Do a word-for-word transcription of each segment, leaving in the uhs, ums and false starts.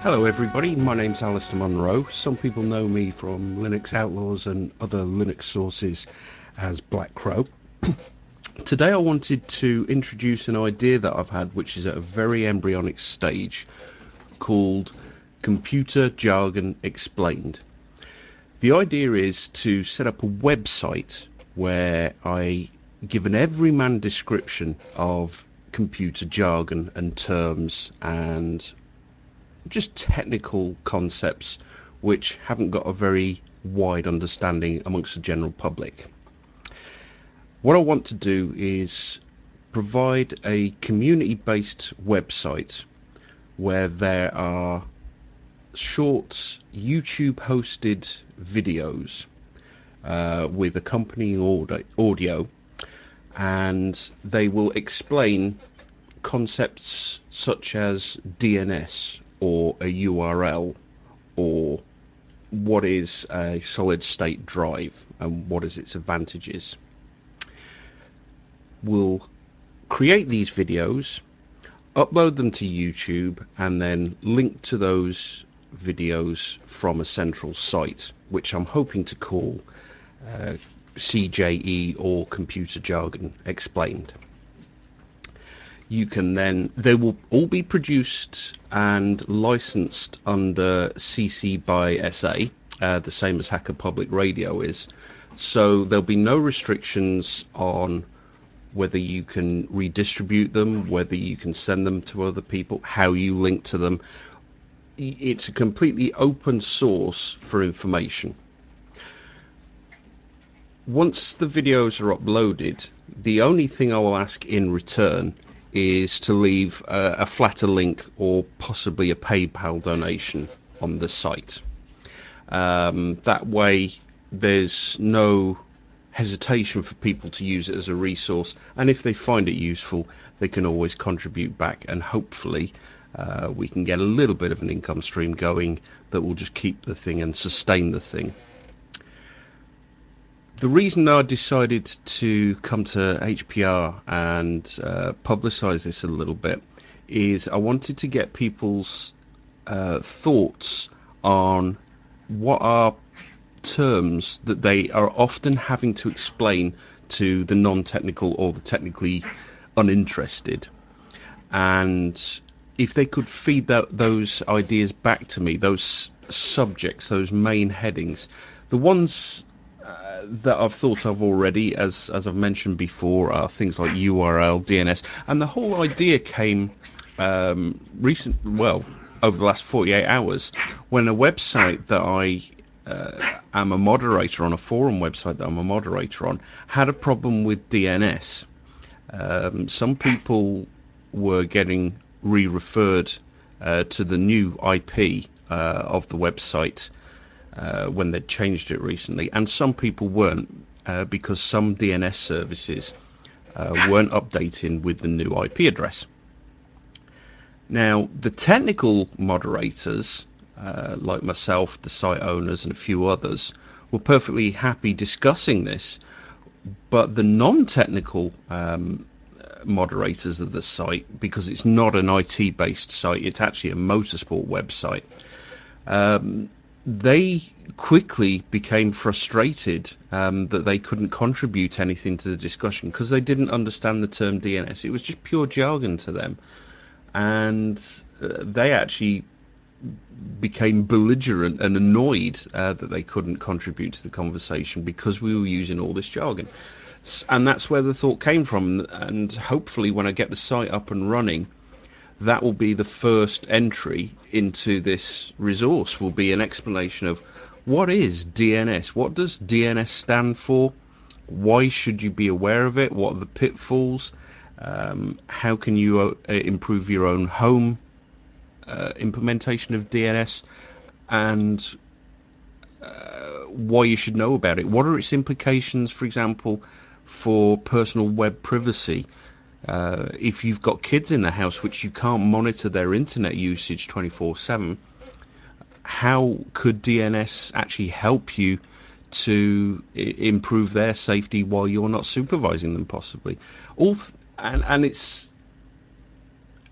Hello everybody, my name's Alistair Munro. Some people know me from Linux Outlaws and other Linux sources as Black Crow. Today I wanted to introduce an idea that I've had which is at a very embryonic stage called Computer Jargon Explained. The idea is to set up a website where I give an everyman description of computer jargon and terms and just technical concepts which haven't got a very wide understanding amongst the general public. What I want to do is provide a community-based website where there are short YouTube-hosted videos uh, with accompanying audio, and they will explain concepts such as D N S or a U R L or what is a solid state drive and what is its advantages. We'll create these videos, upload them to YouTube, and then link to those videos from a central site, which I'm hoping to call uh, C J E or Computer Jargon Explained. You can then, they will all be produced and licensed under C C by S A, uh, the same as Hacker Public Radio is. So there'll be no restrictions on whether you can redistribute them, whether you can send them to other people, how you link to them. It's a completely open source for information. Once the videos are uploaded, the only thing I will ask in return is to leave a, a flatter link or possibly a PayPal donation on the site. Um, that way there's no hesitation for people to use it as a resource, and if they find it useful they can always contribute back, and hopefully uh, we can get a little bit of an income stream going that will just keep the thing and sustain the thing. The reason I decided to come to H P R and uh, publicise this a little bit is I wanted to get people's uh, thoughts on what are terms that they are often having to explain to the non-technical or the technically uninterested, and if they could feed that, those ideas back to me, those subjects, those main headings, the ones that I've thought of already, as as I've mentioned before, are things like U R L, D N S, and the whole idea came um, recent, well, over the last forty-eight hours, when a website that I uh, am a moderator on, a forum website that I'm a moderator on, had a problem with D N S. Um, some people were getting re-referred uh, to the new I P uh, of the website uh, when they'd changed it recently, and some people weren't uh, because some D N S services uh, weren't updating with the new I P address. Now, the technical moderators, uh, like myself, the site owners, and a few others, were perfectly happy discussing this, but the non-technical um, moderators of the site, because it's not an I T-based site, it's actually a motorsport website, um, they quickly became frustrated um, that they couldn't contribute anything to the discussion because they didn't understand the term D N S. It was just pure jargon to them, and uh, they actually became belligerent and annoyed uh, that they couldn't contribute to the conversation because we were using all this jargon. And that's where the thought came from, and hopefully when I get the site up and running, that will be the first entry into this resource, will be an explanation of what is D N S, what does D N S stand for, why should you be aware of it, what are the pitfalls, um, how can you uh, improve your own home uh, implementation of D N S, and uh, why you should know about it. What are its implications, for example, for personal web privacy? Uh, if you've got kids in the house which you can't monitor their internet usage twenty-four seven, how could D N S actually help you to I- improve their safety while you're not supervising them, possibly? All th- and and it's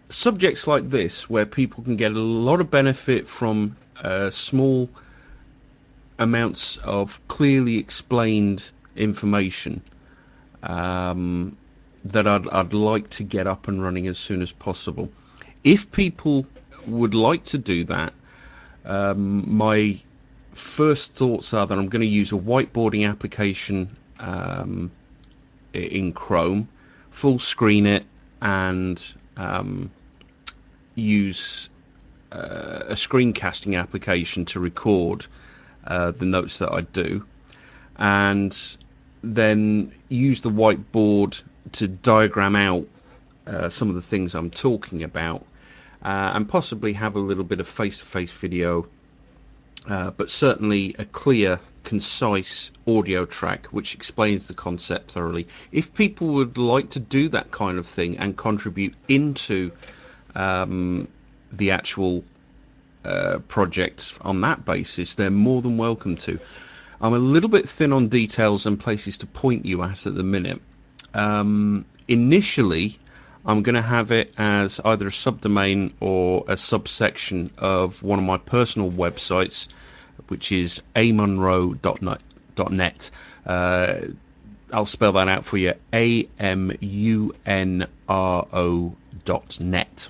subjects like this, where people can get a lot of benefit from uh, small amounts of clearly explained information, um, that I'd, I'd like to get up and running as soon as possible. If people would like to do that, um, my first thoughts are that I'm going to use a whiteboarding application um, in Chrome, full screen it, and um, use uh, a screencasting application to record uh, the notes that I do, and then use the whiteboard to diagram out uh, some of the things I'm talking about, uh, and possibly have a little bit of face-to-face video, uh, but certainly a clear, concise audio track which explains the concept thoroughly. If people would like to do that kind of thing and contribute into um, the actual uh, project on that basis, they're more than welcome to. I'm a little bit thin on details and places to point you at at the minute. Um, initially, I'm going to have it as either a subdomain or a subsection of one of my personal websites, which is a munro dot net. Uh, I'll spell that out for you: A M U N R O dot net.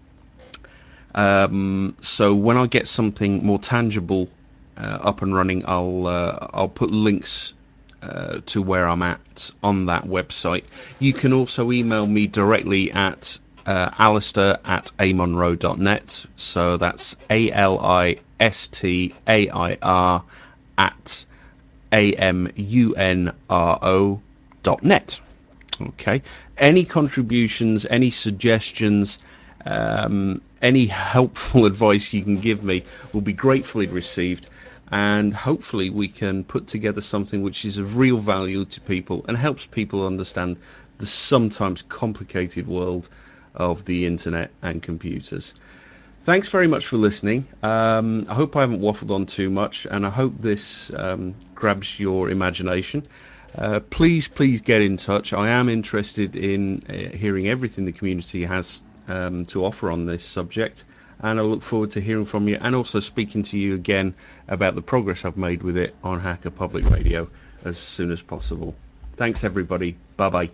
Um, so when I get something more tangible uh, up and running, I'll uh, I'll put links uh, to where I'm at on that website. You can also email me directly at uh, Alistair at a munro dot net. So that's A L I S T A I R at A M U N R O dot net. Okay. Any contributions, any suggestions, um, any helpful advice you can give me will be gratefully received, and hopefully we can put together something which is of real value to people and helps people understand the sometimes complicated world of the internet and computers. Thanks very much for listening. Um, I hope I haven't waffled on too much, and I hope this um, grabs your imagination. Uh, please, please get in touch. I am interested in uh, hearing everything the community has um, to offer on this subject, and I look forward to hearing from you and also speaking to you again about the progress I've made with it on Hacker Public Radio as soon as possible. Thanks, everybody. Bye-bye.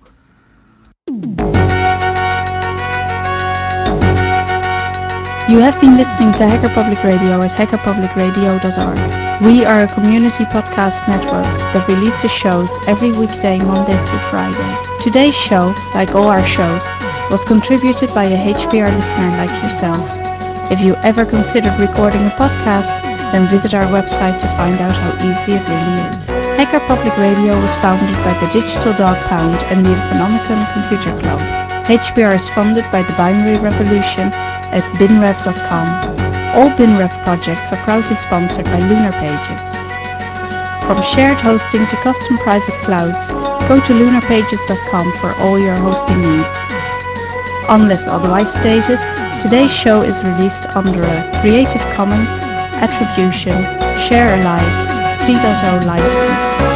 You have been listening to Hacker Public Radio at hacker public radio dot org. We are a community podcast network that releases shows every weekday, Monday through Friday. Today's show, like all our shows, was contributed by a H P R listener like yourself. If you ever considered recording a podcast, then visit our website to find out how easy it really is. Hacker Public Radio was founded by the Digital Dog Pound and the Infonomicon Computer Club. H P R is funded by the Binary Revolution at binrev dot com. All BinRev projects are proudly sponsored by Lunar Pages. From shared hosting to custom private clouds, go to lunar pages dot com for all your hosting needs. Unless otherwise stated, today's show is released under a Creative Commons Attribution Share Alike three point oh license.